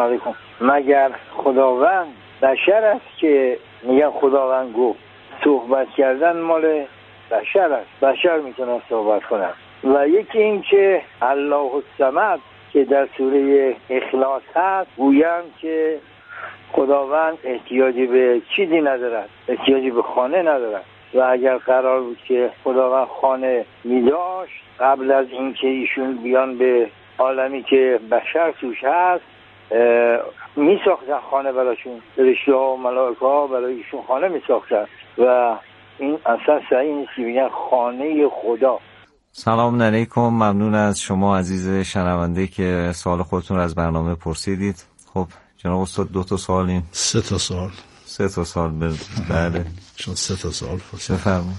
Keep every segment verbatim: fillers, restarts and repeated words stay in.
علیکم. مگر خداوند بشر است که میگن خداوند گفت؟ صحبت کردن مال بشر است، بشر میتونه صحبت کنه. و یکی این که الله الصمد که در سوره اخلاص هست گویند که خداوند احتیاجی به چیزی ندارد، احتیاجی به خانه ندارد. و اگر قرار بود که خداوند خانه می‌داشت قبل از اینکه ایشون بیان به عالمی که بشر توش هست می‌ساختن خانه براشون، فرشته‌ها و ملائکه‌ها برای ایشون خانه می‌ساختن و این اصلا صحیح نیست که میگن خانه خدا. سلام علیکم، ممنون از شما عزیز شنونده که سوال خودتون رو از برنامه پرسیدید. خب جناب استاد دو تا سوال این سه تا سوال سه تا سوال بله چون سه تا سوال پرسیدید. بفرمایید.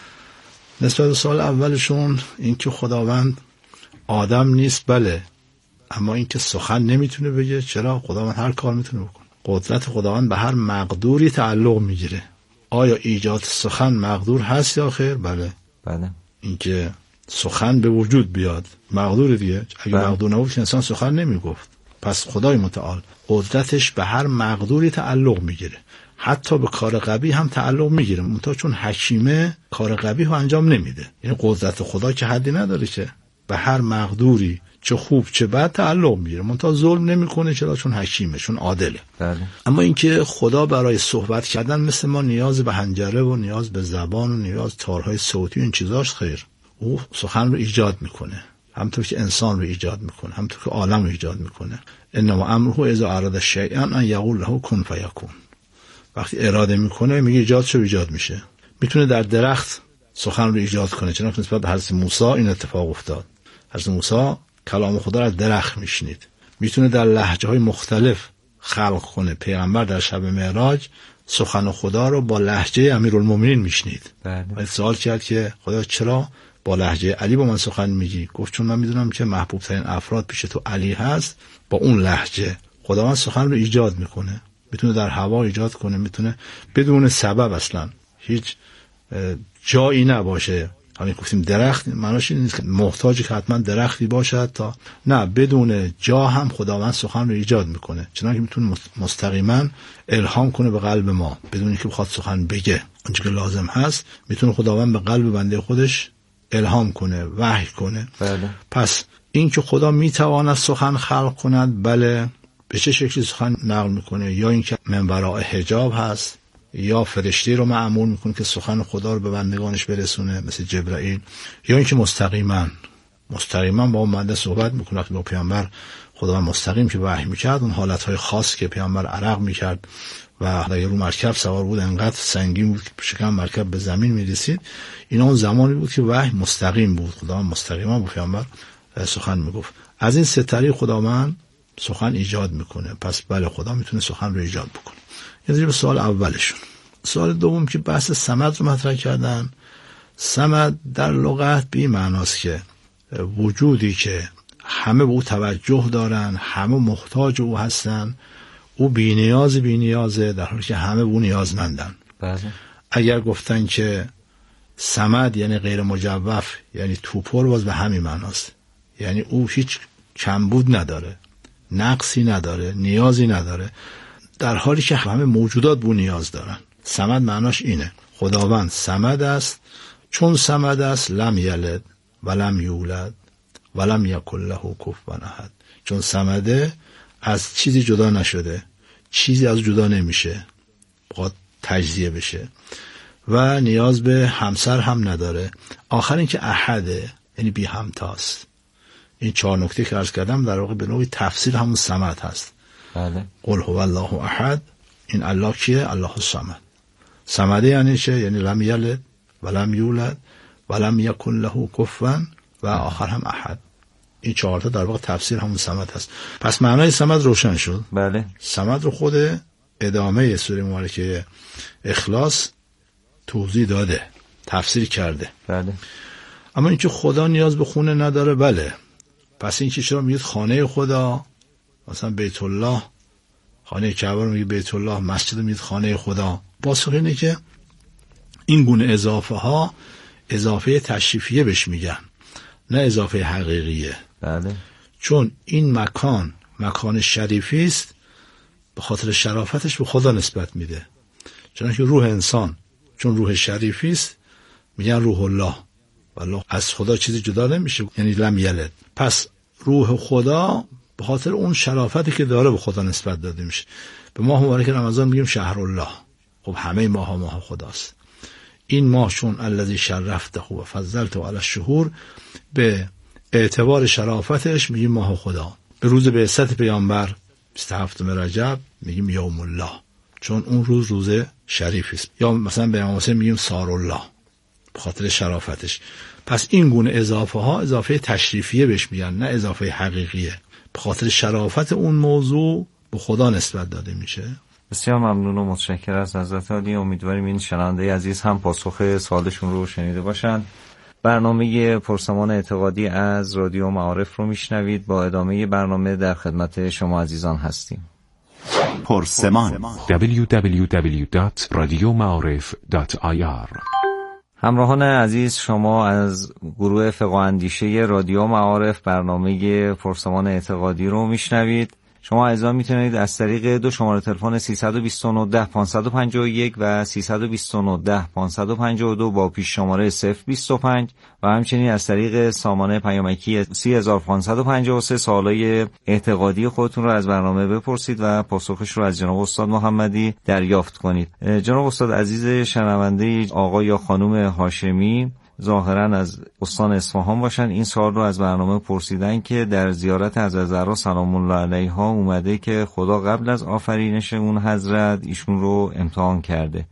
نسبت به سوال اولشون این که خداوند آدم نیست، بله، اما این که سخن نمیتونه بگه، چرا؟ خداوند هر کار میتونه بکنه. قدرت خداوند به هر مقدوری تعلق میگیره. آیا ایجاد سخن مقدور هست یا خیر؟ بله بله. این که سخن به وجود بیاد مقدور دیگه. اگه بله. مقدور نبود که انسان سخن نمیگفت. پس خدای متعال قدرتش به هر مقدوری تعلق میگیره، حتی به کار قبیح هم تعلق میگیره، منتها چون حکیمه کار قبیح رو انجام نمیده. یعنی قدرت خدا که حدی نداره که به هر مقدوری چه خوب چه بد تعلق میگیره، منتها ظلم نمیکنه. چرا؟ چون حکیمه، چون عادله. بله. اما اینکه خدا برای صحبت کردن مثل ما نیاز به حنجره و نیاز به زبان و نیاز تارهای صوتی و این چیزاش، خیر، او سخن رو ایجاد میکنه، همونطور که انسان رو ایجاد میکنه، همونطور که عالم رو ایجاد میکنه. انما امره اذا اراد شیئا ان یقول له کن فیکون. وقتی اراده میکنه میگه ایجاد شو، ایجاد میشه. میتونه در درخت سخن رو ایجاد کنه، چنانکه نسبت به حضرت موسی این اتفاق افتاد. حضرت موسی کلام خدا رو از درخت میشنید. میتونه در لهجه‌های مختلف خلق کنه. پیغمبر در شب معراج سخن خدا رو با لهجه امیرالمومنین میشنید. بله. و سوال کرد که خدا چرا با لهجه علی با من سخن میگی؟ گفت چون من میدونم که محبوب ترین افراد پیش تو علی هست. با اون لهجه خداوند سخن رو ایجاد میکنه. میتونه در هوا ایجاد کنه، میتونه بدون سبب، اصلا هیچ جایی نباشه. همین گفتیم درخت معناش این نیست که محتاجی که حتما درختی باشد تا نه، بدون جا هم خداوند سخن رو ایجاد میکنه. چنانکه میتونه مستقیما الهام کنه به قلب ما بدون اینکه بخواد سخن بگه. اونچه که لازم هست میتونه خداوند به قلب بنده خودش الهام کنه، وحی کنه. بله. پس این که خدا میتواند سخن خلق کند، بله. به چه شکلی سخن نقل میکنه؟ یا اینکه من وراء حجاب هست، یا فرشته رو مأمور میکنه که سخن خدا رو به بندگانش برسونه مثل جبرائیل، یا اینکه مستقیما مستقیما با اون بنده صحبت میکنه. که با پیامبر خداوند مستقیم که وحی میکرد، اون حالتهای خاص که پیامبر عرق میکرد و اگه رو مرکب سوار بود انقدر سنگین بود که شکم مرکب به زمین میرسید، اینا اون زمانی بود که وحی مستقیم بود، خداوند مستقیما با پیامبر سخن میگفت. از این سه طریق خداوند سخن ایجاد میکنه. پس بله، خدا میتونه سخن رو ایجاد بکنه. یعنی به سوال اولشون. سوال دوم که بحث صمد رو مطرح کردن. صمد در لغت به این معناست که وجودی که همه به او توجه دارن، همه محتاج او هستن، او بی نیاز بی نیازه، در حالی که همه به او نیازمندن. بله. اگر گفتن که صمد یعنی غیر مجوف، یعنی توپر، باز به همین معناست. یعنی او هیچ کمبود نداره، نقصی نداره، نیازی نداره، در حالی که همه موجودات به نیاز دارن. صمد معناش اینه. خداوند صمد است، چون صمد است لم یلد ولم یولد ولم یکن له کفوا احد. چون صمده، از چیزی جدا نشده، چیزی از جدا نمیشه، بخواد تجزیه بشه، و نیاز به همسر هم نداره. آخر این که احده، یعنی بی همتاست. این چهار نکته که عرض کردم در واقع به نوعی تفسیر همون صمد هست. بله. قل هو الله احد. این الله کیه؟ الله الصمد. صمده یعنی چه؟ یعنی لم یلد ولم یولد ولم یکن له کفوا و آخر هم احد. این چهار تا در واقع تفسیر همون صمد هست. پس معنای صمد روشن شد. بله. صمد رو خود ادامه سوره مبارکه اخلاص توضیح داده، تفسیر کرده. بله. اما اینکه خدا نیاز به خونه نداره، بله. پس این که چرا میگید خانه خدا، مثلا بیت الله، خانه کعبه رو میگید بیت الله، مسجد رو میگید خانه خدا؟ پاسخ اینه که این گونه اضافه ها اضافه تشریفیه بهش میگن، نه اضافه حقیقیه. بله. چون این مکان مکان شریفی است به خاطر شرافتش به خدا نسبت میده. چنانکه روح انسان چون روح شریفی است میگن روح الله، والله از خدا چیزی جدا نمیشه، یعنی لم یلد. پس روح خدا به خاطر اون شرافتی که داره به خدا نسبت داده میشه. به ماه مبارک رمضان میگیم شهر الله. خب همه ماه ها ماه خداست. این ماه چون الذی شرفته و فضلته علی الشهور، به اعتبار شرافتش میگیم ماه خدا. به روز بعثت پیامبر بیست و هفتم رجب میگیم یوم الله، چون اون روز روز شریفی است. یا مثلا به امام حسین میگیم سار الله به خاطر شرافتش. پس این گونه اضافه ها اضافه تشریفیه بهش میگن، نه اضافه حقیقیه. به خاطر شرافت اون موضوع به خدا نسبت داده میشه. بسیار ممنون و متشکرم از حضرت عالی. امیدواریم این شنونده عزیز هم پاسخ سوالشون رو شنیده باشن. برنامه پرسمان اعتقادی از رادیو معارف رو میشنوید. با ادامه برنامه در خدمت شما عزیزان هستیم. پرسمان دبلیو دبلیو دبلیو دات رادیو معارف دات آی آر. همراهان عزیز، شما از گروه فقه و اندیشه رادیو معارف برنامه پرسمان اعتقادی رو میشنوید. شما عزیزان میتونید از طریق دو شماره تلفن سیصد و بیست و نه ده پانصد و پنجاه و یک و سیصد و بیست و نه ده پانصد و پنجاه و دو با پیش شماره صفر بیست و پنج و همچنین از طریق سامانه پیامکی سی هزار و پانصد و پنجاه و سه سوالای اعتقادی خودتون رو از برنامه بپرسید و پاسخش رو از جناب استاد محمدی دریافت کنید. جناب استاد عزیز شنونده آقا یا خانم هاشمی ظاهرا از استان اصفهان باشن، این سوال رو از برنامه پرسیدن که در زیارت حضرت زهرا سلام الله علیها اومده که خدا قبل از آفرینش اون حضرت ایشون رو امتحان کرده.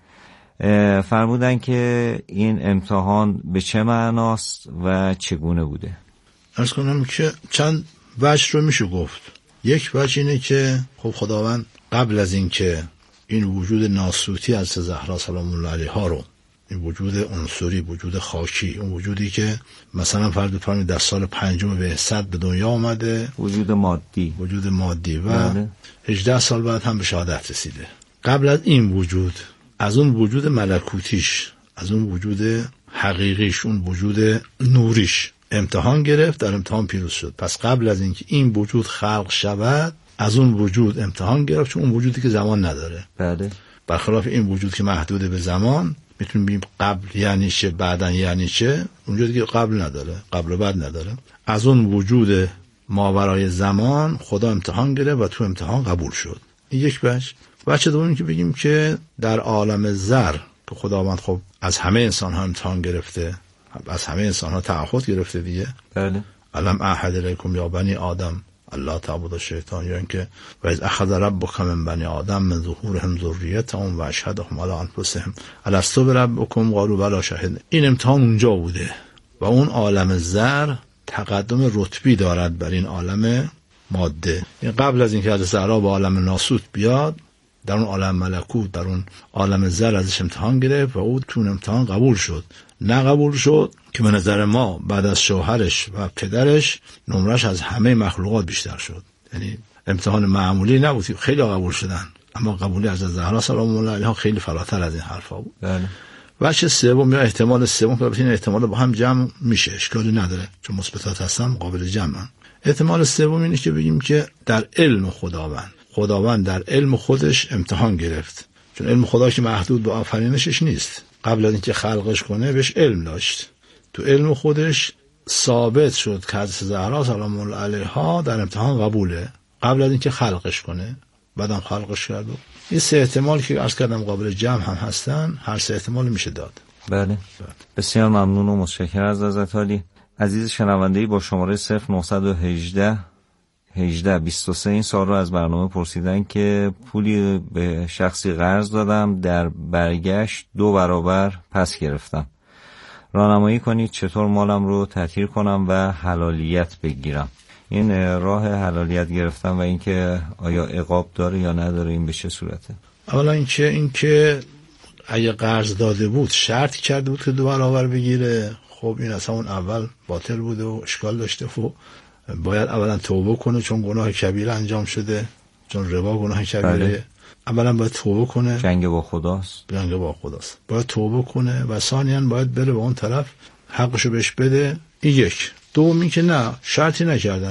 فرمودن که این امتحان به چه معناست و چگونه بوده؟ عرض کنم که چند وجه رو میشه گفت. یک وجه اینه که خب خداوند قبل از این که این وجود ناسوتی از زهرا سلام الله علیها رو، این وجود عنصری، وجود خاکی، اون وجودی که مثلا فرض بفرمایید در سال پنجم بعثت به دنیا آمده، وجود مادی وجود مادی و بله. هجده سال بعد هم به شهادت رسیده. قبل از این وجود، از اون وجود ملکوتیش، از اون وجود حقیقیش، اون وجود نوریش امتحان گرفت، در امتحان پیروز شد. پس قبل از اینکه این وجود خلق شود از اون وجود امتحان گرفت، چون اون وجودی که زمان نداره. بله. برخلاف این وجود که محدود به زمان، میتونیم بگیم قبل یعنی چه، بعدن یعنی چه. اونجا دیگه قبل نداره، قبل و بعد نداره. از اون وجود ماورای زمان خدا امتحان گرفت و تو امتحان قبول شد. این یک بچه. بچه دومی که بگیم که در عالم زر که خداوند خب از همه انسان ها امتحان گرفته، از همه انسان ها تعهد گرفته دیگه. بله. علم احد الیکم یا بنی آدم الله تعبد الشیطان، یا اینکه و از اخذ ربک من بنی آدم من ظهورهم ذریتهم و اشهدهم علی انفسهم الست بربکم قالوا بلی شهدنا. این امتحان اونجا بوده و اون عالم زر تقدم رتبی دارد بر این عالم ماده. این قبل از اینکه حضرت زهرا به عالم ناسوت بیاد، در اون عالم ملکوت، در اون عالم زر ازش امتحان گرفت و او تو امتحان قبول شد. نه قبول شد که به نظر ما بعد از شوهرش و پدرش نمرش از همه مخلوقات بیشتر شد. یعنی امتحان معمولی نبود، خیلی قبول شدن، اما قبولی از زهرا سلام الله علیها خیلی فراتر از این حرفا بود. بله. وجه سوم یا احتمال سوم که این احتمال با هم جمع میشه، اشکالی نداره چون مثبتات هستن قابل جمعن. احتمال سوم اینه که بگیم که در علم خداوند خداوند در علم خودش امتحان گرفت، چون علم خدا که محدود به آفرینشش نیست. قبل از اینکه خلقش کنه بهش علم داشت، تو علم خودش ثابت شد که حضرت زهرا سلام الله علیها در امتحان قبوله قبل از اینکه خلقش کنه، بعدم خلقش کرد. این سه احتمال که عرض کردم قابل جمع هم هستن، هر سه احتمال میشه داد. بله. بسیار ممنون و متشکرم از حضرت عالی. عزیز شنونده‌ای با شماره صفر نهصد و هجده هجده بیست و سه این سال رو از برنامه پرسیدن که پولی به شخصی قرض دادم، در برگشت دو برابر پس گرفتم. راهنمایی کنید چطور مالم رو تطهیر کنم و حلالیت بگیرم. این راه حلالیت گرفتن و اینکه آیا عقاب داره یا نداره، این به چه صورته؟ اولا اینکه اینکه اگه قرض داده بود شرط کرده بود که دو برابر بگیره، خب این اصلا اون اول باطل بوده و اشکال داشته و باید اولا توبه کنه، چون گناه کبیره انجام شده، چون ربا گناه کبیره. بله. اولا باید توبه کنه، جنگ با خداست، جنگ با خداست، باید توبه کنه و ثانیاً باید بره به اون طرف حقشو بهش بده. این یک. دومی که نه شرطی نکردن،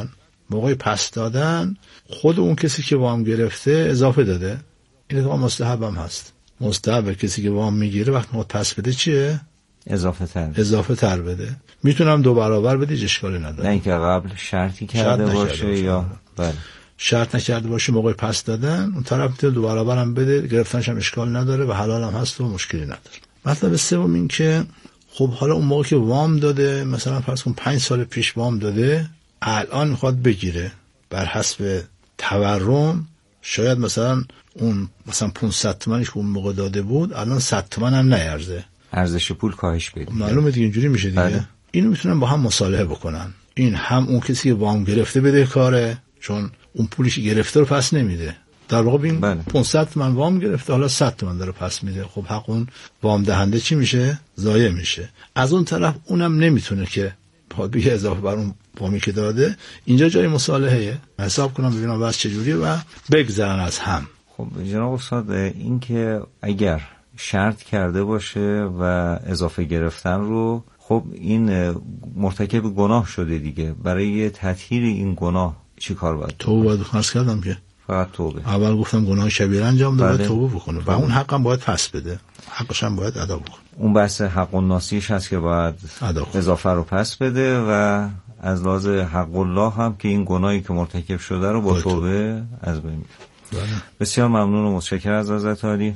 موقع پس دادن خود اون کسی که وام گرفته اضافه داده. این اتفاق مستحب هم هست. مستحب کسی که وام میگیره وقتی موقع پس بده چیه؟ اضافه تر اضافه تر بده. میتونم دو برابر بده، اشکالی نداره. نه اینکه قبل شرطی کرده شرط باشه, باشه یا بله شرط نکرده باشه موقع پس دادن اون طرف میتونه دو برابر هم بده، گرفتنش هم اشکال نداره و حلال هم هست و مشکلی نداره. مطلب سوم این که خب حالا اون موقع که وام داده، مثلا فرض کن پنج سال پیش وام داده، الان میخواد بگیره، بر حسب تورم شاید مثلا اون مثلا پانصد تومنش که اون موقع داده بود الان صد تومن هم نیارزه، ارزش پول کاهش پیدا. معلومه دیگه اینجوری میشه دیگه. بله. اینو میتونن با هم مصالحه بکنن. این هم اون کسی که وام گرفته بده کاره، چون اون پولیش گرفته رو پس نمیده. در واقع این بله. پانصد تومن وام گرفته حالا صد تومن داره پس میده. خب حق اون وام دهنده چی میشه؟ ضایع میشه. از اون طرف اونم نمیتونه که بیا اضافه بر اون وامی که داده. اینجا جای مصالحه، حساب کنم ببینم واسه چجوریه و بگذرن از هم. خب جناب استاد، این که اگر شرط کرده باشه و اضافه گرفتن رو، خب این مرتکب گناه شده دیگه. برای تطهیر این گناه چی کار باید؟ توبه باید خلاص کردم که فقط توبه. اول گفتم گناه کبیره انجام داده، باید توبه بکنه و اون حق هم باید پس بده، حقش هم باید ادا بکنه. اون بحث حق الناسیش هست که باید اضافه رو پس بده و از لحاظ حق الله هم که این گناهی که مرتکب شده رو با توبه از بین میبره. بسیار ممنون و متشکرم از حضرت عالی.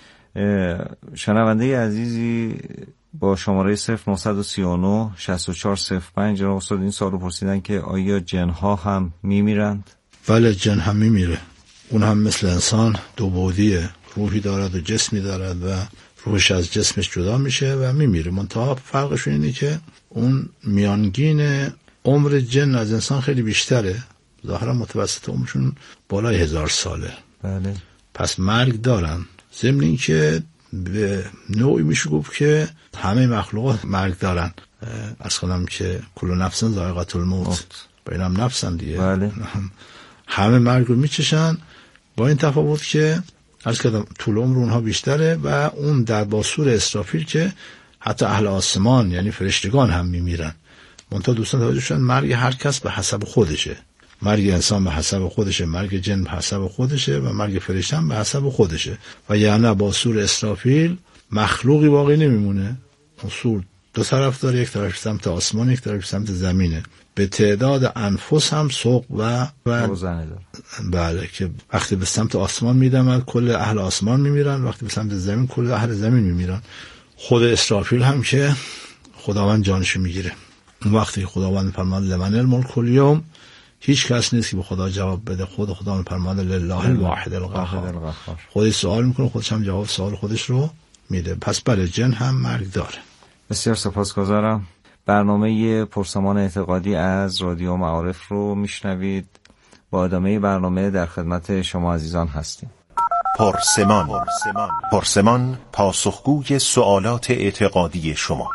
شنونده عزیزی با شماره صفر نه سه نه شصت و چهار صفر پنج جناب استاد این سوالو پرسیدن که آیا جنها هم میمیرند؟ بله، جن هم میمیره. اون هم مثل انسان دو بعدیه، روحی دارد و جسمی دارد و روحش از جسمش جدا میشه و میمیره. منتها فرقشون اینه که اون میانگین عمر جن از انسان خیلی بیشتره، ظاهرا متوسط عمرشون بالای هزار ساله. بله. پس مرگ دارن. ضمن این که به نوعی میشه گفت که همه مخلوقات مرگ دارن. از خودم که کل نفسن ذائقة الموت، بینم نفسن دیگه. بله. همه مرگ رو میچشن، با این تفاوت که عرض کردم طول عمر اونها بیشتره و اون در باسور اسرافیل که حتی اهل آسمان یعنی فرشتگان هم میمیرن. منتها دوستان توجه شدن مرگ هر کس به حسب خودشه. مرگ انسان به حسب خودشه، مرگ جن به حسب خودشه و مرگ فرشته هم به حسب خودشه. و یعنی باسور اسرافیل مخلوقی باقی نمیمونه. اون سور دو طرف داره، یک طرف سمت آسمان، یک طرف سمت زمینه. به تعداد انفس هم سوق و و بله که وقتی به سمت آسمان میدمد کل اهل آسمان میمیرن، وقتی به سمت زمین کل اهل زمین میمیرن. خود اسرافیل هم که خداوند جانش میگیره. اون وقتی خداوند فرمان لمن الملک الیوم، هیچ کس نیست که به خدا جواب بده، خود خدا فرمان لله الواحد القهار. خودش سوال میکنه، خودش هم جواب سوال خودش رو میده. پس بله جن هم مرگ داره. بسیار سپاسگزارم. برنامه پرسمان اعتقادی از رادیو معارف رو میشنوید. با ادامه برنامه در خدمت شما عزیزان هستیم. پرسمان پرسمان پاسخگوی سوالات اعتقادی شما.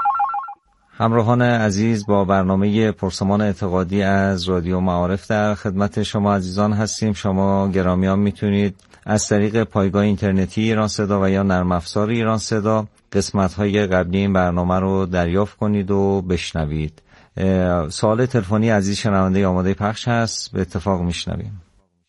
همراهان عزیز، با برنامه پرسمان اعتقادی از رادیو معارف در خدمت شما عزیزان هستیم. شما گرامیان میتونید از طریق پایگاه اینترنتی ایران صدا و یا نرم افزار ایران صدا قسمت‌های قبلی این برنامه رو دریافت کنید و بشنوید. سوال تلفنی عزیز شنونده آماده پخش هست، به اتفاق میشنویم.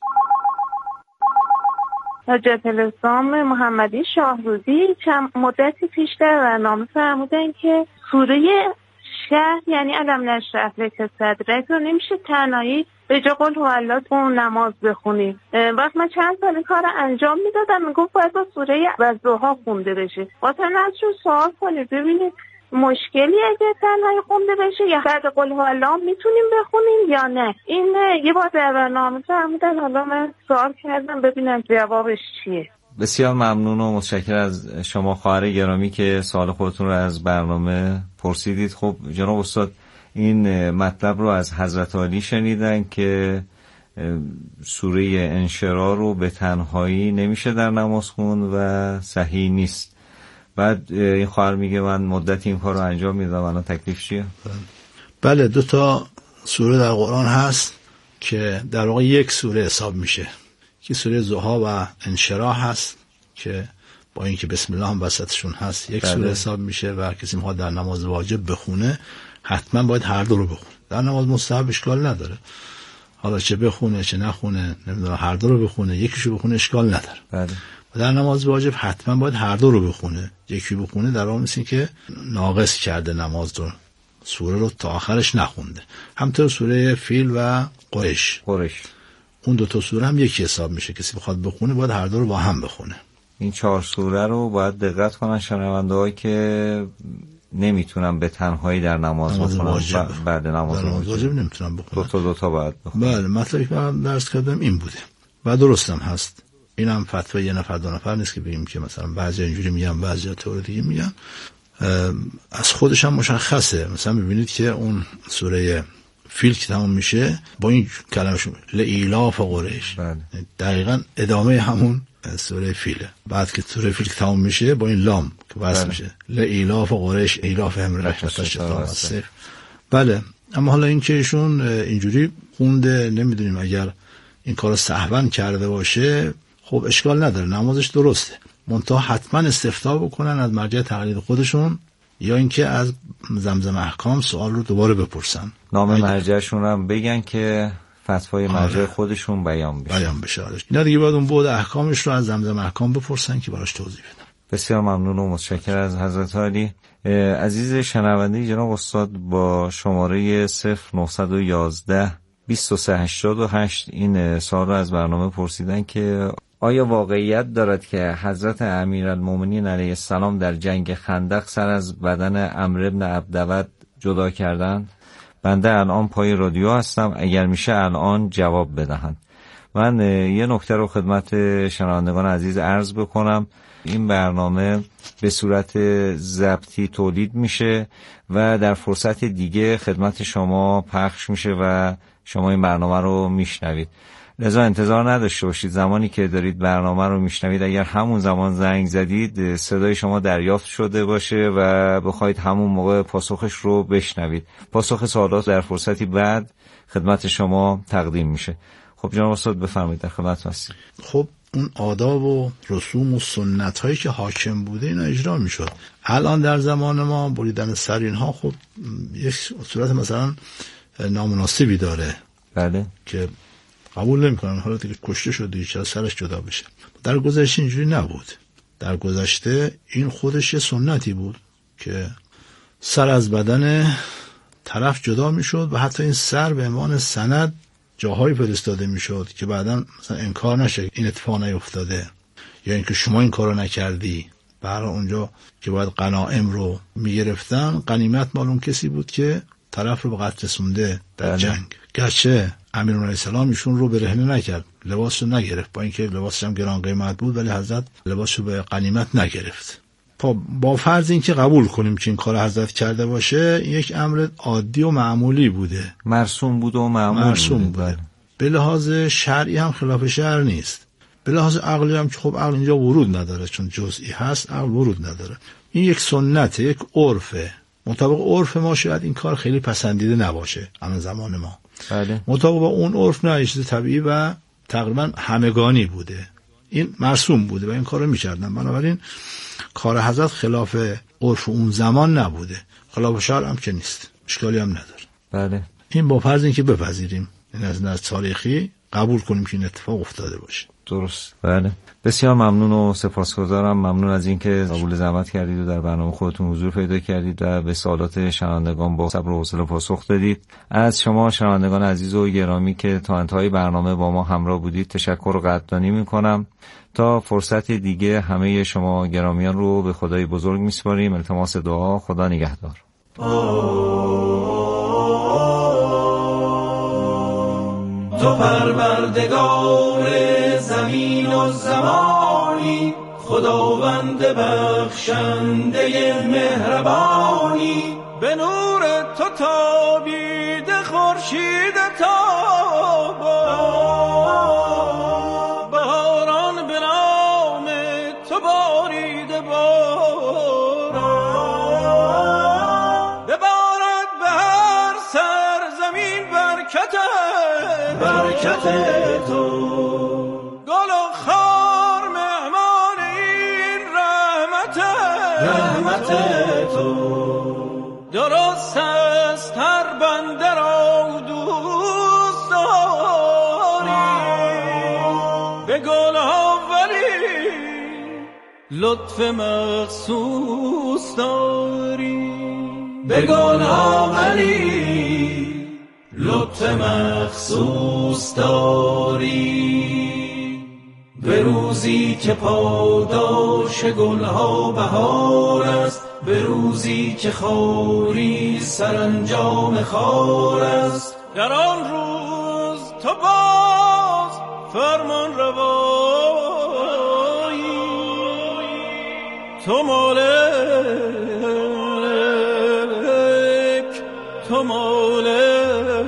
حجت الاسلام محمدی شاهروزی چند مدتی پیش در برنامه فرمودن که سوره شهر یعنی علم نشرح لک صدرک رو نمیشه تنهایی به جا قل هو الله اون نماز بخونیم. وقت من چند سال این کار انجام میدادم، میگفت باید با سوره والضحی خونده بشه. واسه ازشون سوال کنید ببینید مشکلی اگه تنهایی خونده بشه یا بعد قل هو الله میتونیم بخونیم یا نه. این یه بار در برنامه فرمودن، حالا من سوال کردم ببینم جوابش چیه. بسیار ممنون و متشکرم از شما خواهر گرامی که سوال خودتون رو از برنامه پرسیدید. خب جناب استاد این مطلب رو از حضرت عالی شنیدن که سوره انشراح رو به تنهایی نمیشه در نماز خوند و صحیح نیست. بعد این خواهر میگه من مدتی این کار رو انجام میدم، الان تکلیف چیه؟ بله، دو تا سوره در قرآن هست که در واقع یک سوره حساب میشه که سوره ضحی و انشراح هست که با اینکه بسم الله هم وسطشون هست یک بله. سوره حساب میشه و کسی میخواد در نماز واجب بخونه حتما باید هر دو رو بخونه. در نماز مستحب اشکال نداره، حالا چه بخونه چه نخونه، نمیدونم هر دو رو بخونه، یکیشو بخونه اشکال نداره. بله. و در نماز واجب حتما باید هر دو رو بخونه. یکی بخونه در واقع مثل که ناقص کرده نماز رو، سوره رو تا آخرش نخونده. همطور سوره فیل و قریش قریش اون دو تا سوره هم یکی حساب میشه. کسی بخواد بخونه باید هر دو رو با هم بخونه. این چهار سوره رو باید دقت کنن شنونده‌هایی که نمیتونن به تنهایی در نماز, نماز بخونن. بعد نماز, نماز واجب نمیتونن بخونن. دو تا دو تا باید بخونن. بله، مطلبی که من درس کردم این بوده و درستم هست. این هم فتوی یه نفر دو نفر نیست که بگیم که مثلا بعضی اینجوری میگن بعضی طور دیگه میگن. از خودش هم مشخصه. مثلا ببینید که اون سوره فیل که تمام میشه با این کلمه شو لإیلاف قریش، دقیقاً ادامه همون سوره فیله. بعد که سوره فیل که تمام میشه با این لام که وصل میشه لإیلاف قریش ایلاف هم رحمت الشتاء والصیف. بله، اما حالا این که ایشون اینجوری خونده، نمیدونیم اگر این کارو سهوا کرده باشه خب اشکال نداره، نمازش درسته. منتها حتما استفتاء بکنن از مرجع تقلید خودشون یا اینکه از زمزم احکام سوال رو دوباره بپرسن، نام مرجعشون هم بگن که فتوای مرجع خودشون بیان بشه. بیان بشه. اینا دیگه باید اون بعد احکامش رو از زمزم احکام بپرسن که براش توضیح بدن. بسیار ممنون و متشکر از حضرت عالی. عزیز شنونده، جناب استاد با شماره صفر نهصد و یازده بیست و سه هشتاد و هشت این سوال رو از برنامه پرسیدن که آیا واقعیت دارد که حضرت امیرالمومنین علیه السلام در جنگ خندق سر از بدن عمرو بن عبدود جدا کردند؟ بنده الان پای رادیو هستم، اگر میشه الان جواب بدهند. من یه نکته رو خدمت شنوندگان عزیز عرض بکنم. این برنامه به صورت ضبطی تولید میشه و در فرصت دیگه خدمت شما پخش میشه و شما این برنامه رو میشنوید. لذا انتظار نداشته باشید زمانی که دارید برنامه رو میشنوید اگر همون زمان زنگ زدید صدای شما دریافت شده باشه و بخواید همون موقع پاسخش رو بشنوید. پاسخ سوالات در فرصتی بعد خدمت شما تقدیم میشه. خب جناب استاد بفرمایید، در خدمت هستیم. خب اون آداب و رسوم و سنت هایی که حاکم بوده اینا اجرا میشد. الان در زمان ما بریدن سر اینها خب یک صورت مثلا نامناسبی داره. بله. که قبول نمی‌کنن، حالا دیگه کشته شده چرا سرش جدا بشه. در گذشته اینجوری نبود. در گذشته این خودش یه سنتی بود که سر از بدن طرف جدا میشد و حتی این سر به عنوان سند جاهای فرستاده میشد که بعداً مثلا انکار نشه این اتفاق نیفتاده یا اینکه شما این کارو نکردی. برای اونجا که باید غنایم رو میگرفتن، غنیمت مال اون کسی بود که طرف رو به قتل رسونده در جنگ. گرچه امیر علیه السلام ایشون رو برهنه نکرد، لباس رو نگرفت، با اینکه لباسش هم گران قیمت بود ولی حضرت لباس رو به غنیمت نگرفت. با فرض اینکه قبول کنیم که این کار حضرت کرده باشه، یک امر عادی و معمولی بوده، مرسوم بود و معمول مرسوم بوده. بوده. به لحاظ شرعی هم خلاف شرع نیست. به لحاظ عقلی هم که خب عقل اینجا ورود نداره، چون جزئی هست عقل ورود نداره. این یک سنته، یک عرفه. مطابق عرف ما شاید این کار خیلی پسندیده نباشه اما زمان ما. بله. مطابق با اون عرف نه، چیز طبیعی و تقریبا همگانی بوده. این مرسوم بوده و این کارو می‌کردن. بنابراین کار حضرت خلاف عرف اون زمان نبوده، خلاف شرع هم که نیست، اشکالی هم نداره. بله. این با فرض اینکه بپذیریم، این از نظر تاریخی قبول کنیم که این اتفاق افتاده باشه. درست. بله. بسیار ممنون و سپاسگزارم. ممنون از اینکه قبول زحمت کردید و در برنامه خودتون حضور پیدا کردید و به سوالات شنوندگان با صبر و حوصله پاسخ دادید. از شما شنوندگان عزیز و گرامی که تا انتهای برنامه با ما همراه بودید تشکر و قدردانی می‌کنم. تا فرصت دیگه همه شما گرامیان رو به خدای بزرگ می‌سپاریم. التماس دعا. خدا نگهدار. تو پروردگار زمین و زمانی، خداوند بخشنده مهربانی، به نور تو تابیده خورشید تابان، بهاران به نام تو باریده باران، ببارد به هر سرزمین برکت برکت تو، گل و خار مهمان این رحمت رحمت تو، درست است هر بنده را دوست دارد گلها ولی لطف مخصوص داری، به گلها ولی لطف مخصوص داری. به روزی که پاداش گلها بهار است، به روزی که خاری سرانجام خار است، در آن روز تو باز فرمان روایی، تو مالک، تو مالک،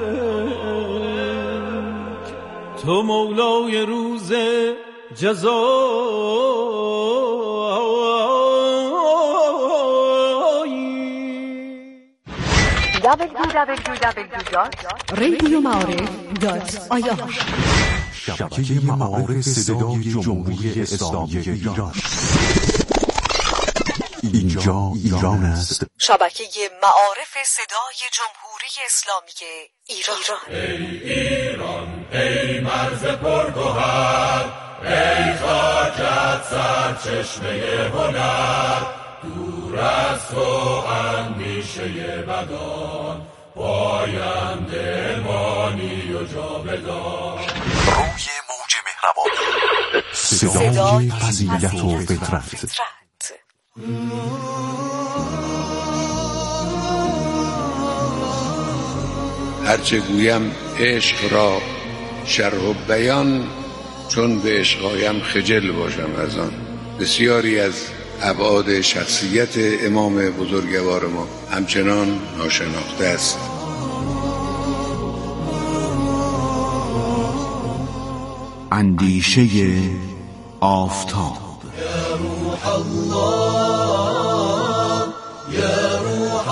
تو مولای روز جزایی. دبلیو دبلیو دبلیو دات رادیو معارف دات آی آر شبکه معارف صدای جمهوری اسلامی ایران. اینجا ایران است. شبکه معارف صدای جمهوری اسلامی ایران. ای ایران، ای مرز پرگوهر، ای خاکت سرچشمه هنر، دور از تو اندیشه بدان، پاینده مانی و جاودان. روی موج مهربانی، صدای فضیلت و فطرت. هرچه گویم عشق را شرح و بیان، چون به عشقایم خجل باشم از آن. بسیاری از ابعاد شخصیت امام بزرگوار ما همچنان ناشناخته است. اندیشه آفتاب. یا روح الله، یا روح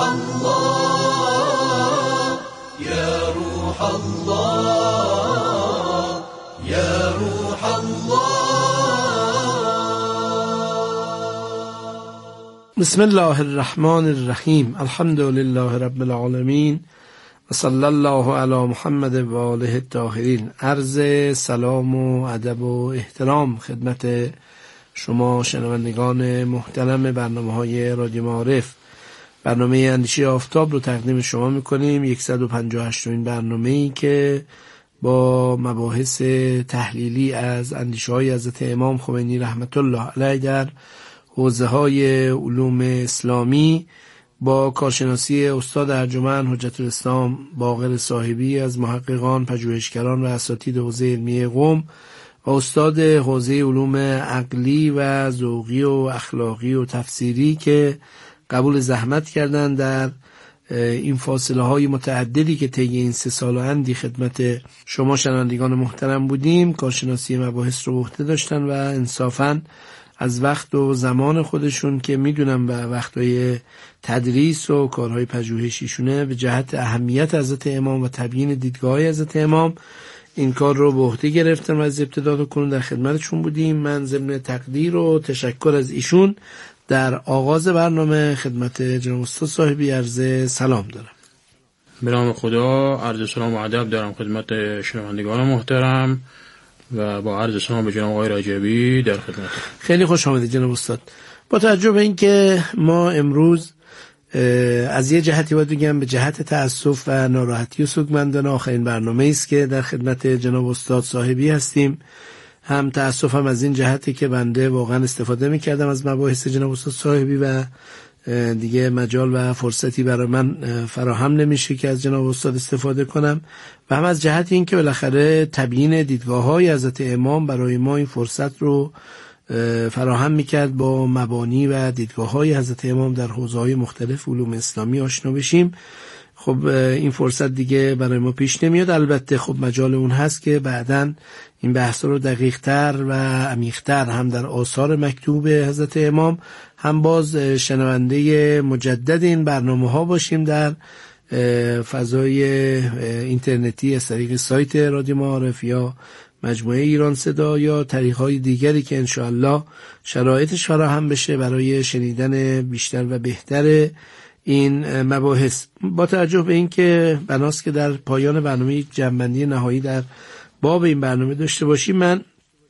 الله، یا روح الله، یا روح الله. بسم الله الرحمن الرحیم. الحمد لله رب العالمین و صلی الله علی محمد و آله الطاهرین. عرض سلام و ادب و احترام خدمت شما شنوندگان محترم برنامه‌های رادیو معارف. برنامه اندیشه آفتاب رو تقدیم شما می‌کنیم. صد و پنجاه و هشتمین برنامه‌ای که با مباحث تحلیلی از اندیشه‌های حضرت امام خمینی رحمت الله علیه در حوزه‌های علوم اسلامی با کارشناسی استاد ارجمند حجت الاسلام باقر صاحبی از محققان، پژوهشگران و اساتید حوزه علمی قم و استاد حوزه علوم عقلی و ذوقی و اخلاقی و تفسیری که قبول زحمت کردند در این فاصله های متعددی که طی این سه سال و اندی خدمت شما شنوندگان محترم بودیم کارشناسی مباحث رو به عهده داشتن و انصافاً از وقت و زمان خودشون که میدونم و وقتهای تدریس و کارهای پژوهشیشونه به جهت اهمیت حضرت امام و تبیین دیدگاه حضرت امام این کار رو به عهده گرفتن و از ابتدا تا کنون در خدمتشون بودیم. من ضمن تقدیر و تشکر از ایشون در آغاز برنامه خدمت جناب استاد صاحبی عرض سلام دارم. به نام خدا عرض سلام و ادب دارم خدمت شنوندگان محترم و با عرض سلام به جناب آقای رجبی در خدمت. خیلی خوش آمدید جناب استاد. با توجه به اینکه ما امروز از یه جهتی باید بگم به جهت تأسف و ناراحتی و سوگمندانه آخرین برنامه است که در خدمت جناب استاد صاحبی هستیم، هم تأسفم از این جهتی که بنده واقعا استفاده می‌کردم از مباحث جناب استاد صاحبی و دیگه مجال و فرصتی برای من فراهم نمیشه که از جناب استاد استفاده کنم، و هم از جهت این که بالاخره تبیین دیدگاه‌های حضرت امام برای ما این فرصت رو فراهم میکرد با مبانی و دیدگاه‌های حضرت امام در حوزه‌های مختلف علوم اسلامی آشنا بشیم. خب این فرصت دیگه برای ما پیش نمیاد. البته خب مجال اون هست که بعداً این بحث رو دقیق‌تر و عمیق‌تر هم در آثار مکتوب حضرت امام هم باز شنونده مجدد این برنامه‌ها باشیم در فضای اینترنتی از طریق سایت رادیو معارف یا مجموعه ایران صدا یا طریق‌های دیگری که انشاءالله شرایطش فراهم بشه برای شنیدن بیشتر و بهتر این مباحث. با توجه به اینکه بناست که در پایان برنامه یک جمع‌بندی نهایی در باب این برنامه داشته باشیم، من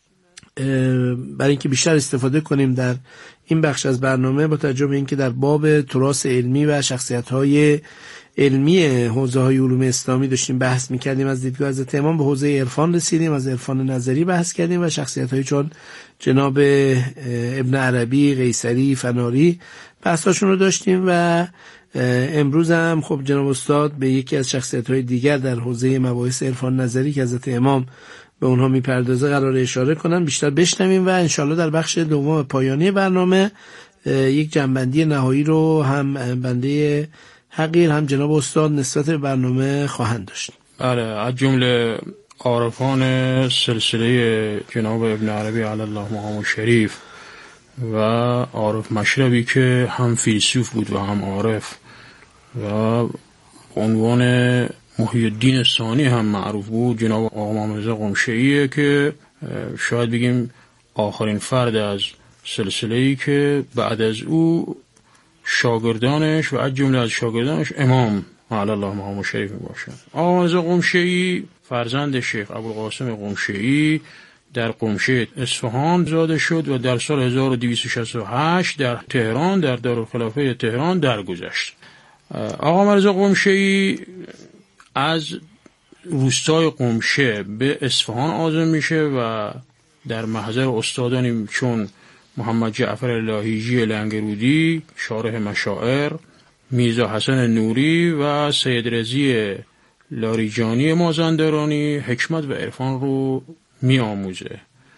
برای اینکه بیشتر استفاده کنیم در این بخش از برنامه، با توجه به اینکه در باب تراث علمی و شخصیت‌های علمی حوزه‌های علوم اسلامی داشتیم بحث می‌کردیم، از دیدگاه حضرت امام به حوزه عرفان رسیدیم، از عرفان نظری بحث کردیم و شخصیت‌هایی چون جناب ابن عربی، قیصری، فناری بحثاشون رو داشتیم و امروز هم خب جناب استاد به یکی از شخصیت‌های دیگر در حوزه مباحث عرفان نظری که حضرت امام به اونها میپردازه قرار اشاره کنن، بیشتر بشنویم و انشالله در بخش دوم پایانی برنامه یک جنبندی نهایی رو هم بنده حقیر هم جناب استاد نسبت به برنامه خواهند داشت. بله، از جمله عارفان سلسله جناب ابن عربی علی الله مقام شریف و عارف مشربی که هم فیلسوف بود و هم عارف و عنوان محی الدین ثانی هم معروف بود، جناب آقا محمد رضا قمشه‌ایه که شاید بگیم آخرین فرد از سلسله‌ای که بعد از او شاگردانش و از جمله از شاگردانش امام علی الله مقام شریف میباشد. آقا محمد رضا قمشه‌ای فرزند شیخ ابوالقاسم قمشه‌ای در قمشه اصفهان زاده شد و در سال هزار و دویست و شصت و هشت در تهران در دارالخلافه تهران درگذشت. آقا محمد رضا قمشه‌ای از روستای قمشه به اصفهان عازم میشه و در محضر استادانی چون محمد جعفر اللاهیجی لنگرودی شارح مشاعر، میرزا حسن نوری و سید رضی لاریجانی مازندرانی حکمت و عرفان رو می آموزه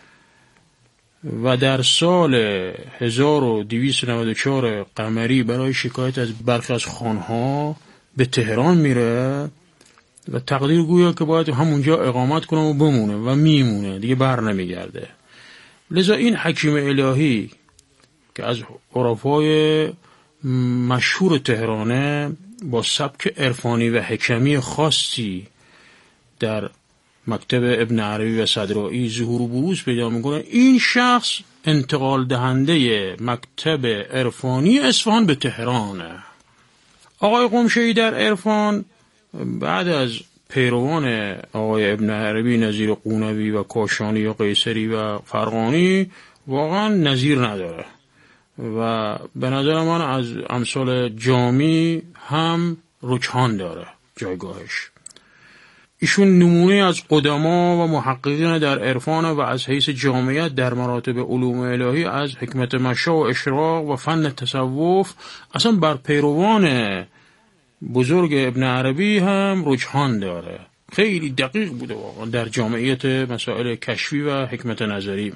و در سال هزار و دویست و نود و چهار قمری برای شکایت از برخی از خانها به تهران میره و تقدیر گویا که باید همونجا اقامت کنه و بمونه و میمونه، دیگه بر نمیگرده. لذا این حکیم الهی که از عرفای مشهور تهرانه با سبک عرفانی و حکمی خاصی در مکتب ابن عربی و صدرایی ظهور و بروز پیدا میکنه، این شخص انتقال دهنده مکتب عرفانی اصفهان به تهرانه. آقای قمشه‌ای در عرفان بعد از پیروان آقای ابن عربی نظیر قونوی و کاشانی یا قیصری و فرغانی واقعا نظیر نداره و به نظر من از امثال جامی هم رجحان داره جایگاهش. ایشون نمونه از قدما و محققین در عرفان و از حیث جامعیت در مراتب علوم الهی از حکمت مشا و اشراق و فن تصوف اصلا بر پیروان بزرگ ابن عربی هم رجحان داره. خیلی دقیق بوده واقعا در جامعیت مسائل کشفی و حکمت نظری.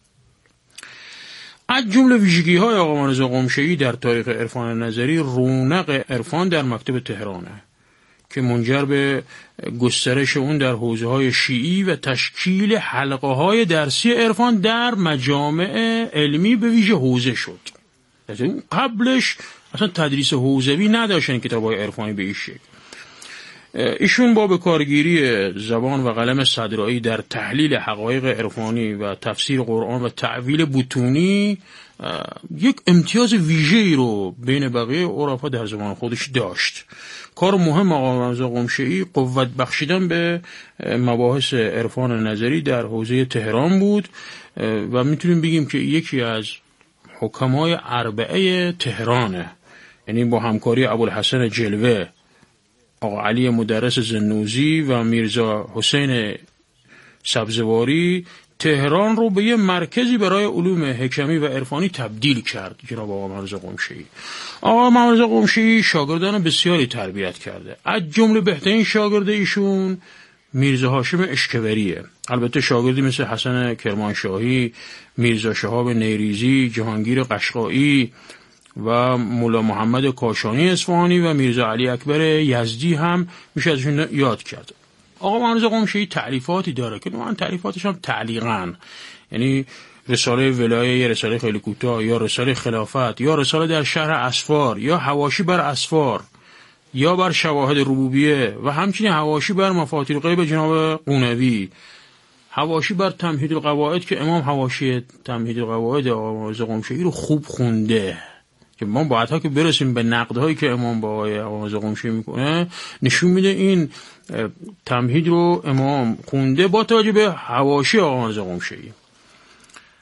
از جمله ویژگی های آقا محمد رضا قمشه‌ای در تاریخ عرفان نظری رونق عرفان در مکتب تهرانه که منجر به گسترش اون در حوزه های شیعی و تشکیل حلقه های درسی عرفان در مجامع علمی به ویژه حوزه شد. قبلش اصلا تدریس حوزوی نداشتن کتاب های عرفانی به این شکل. ایشون با به کارگیری زبان و قلم صدرایی در تحلیل حقایق عرفانی و تفسیر قرآن و تعویل بطونی یک امتیاز ویژه‌ای رو بین بقیه عرفا در زمان خودش داشت. کار مهم آقا محمد رضا قمشه‌ای قوت بخشیدن به مباحث عرفان نظری در حوزه تهران بود و میتونیم بگیم که یکی از حکمای اربعه تهرانه، یعنی با همکاری ابوالحسن جلوه، آقا علی مدرس زنوزی و میرزا حسین سبزواری تهران رو به یه مرکزی برای علوم حکمی و عرفانی تبدیل کرد. جناب آقا محمد رضا قمشه‌ای آقا محمد رضا قمشه‌ای شاگردان بسیاری تربیت کرده. از جمله بهترین شاگرد ایشون میرزا هاشم اشکوریه. البته شاگردی مثل حسن کرمانشاهی، میرزا شهاب نیریزی، جهانگیر قشقایی و مولا محمد کاشانی اصفهانی و میرزا علی اکبر یزدی هم میشه ازشون یاد کرد. آقا محمد رضا قمشه‌ای تعلیفاتی داره که من تعلیفاتش هم تعلیقاً، یعنی رساله ولایه، یا رساله خیلی کوتاه، یا رساله خلافت، یا رساله در شهر اسفار، یا حواشی بر اسفار، یا بر شواهد ربوبیه و همچنین حواشی بر مفاتیح الغیب جناب قونوی، حواشی بر تمهید القواعد که امام حواشی تمهید القواعد آقا محمد رضا قمشه‌ای رو خوب خونده که ما بعدها که برسیم به نقدهایی که امام با آقای آقا محمد رضا قمشه‌ای میکنه نشون میده این تمهید رو امام خونده با توجه به حواشی آقا محمد رضا قمشه‌ای.